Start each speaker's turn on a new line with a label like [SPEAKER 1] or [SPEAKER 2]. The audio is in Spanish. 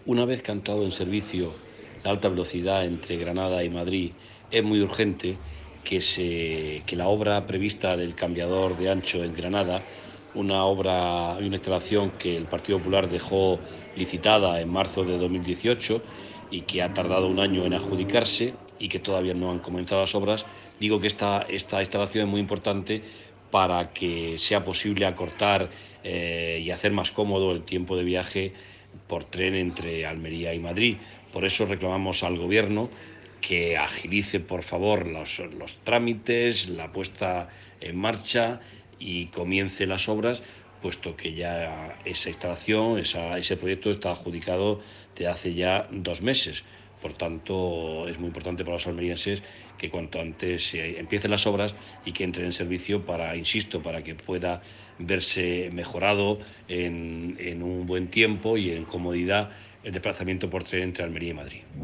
[SPEAKER 1] Una vez que ha entrado en servicio la alta velocidad entre Granada y Madrid, es muy urgente que la obra prevista del cambiador de ancho en Granada, una obra y una instalación que el Partido Popular dejó licitada en marzo de 2018 y que ha tardado un año en adjudicarse y que todavía no han comenzado las obras. Digo que esta instalación es muy importante para que sea posible acortar y hacer más cómodo el tiempo de viaje por tren entre Almería y Madrid. Por eso reclamamos al Gobierno que agilice, por favor, los trámites, la puesta en marcha y comience las obras, puesto que ya esa instalación, ese proyecto está adjudicado desde hace ya 2 meses. Por tanto, es muy importante para los almerienses que cuanto antes se empiecen las obras y que entren en servicio para, insisto, para que pueda verse mejorado en un buen tiempo y en comodidad el desplazamiento por tren entre Almería y Madrid.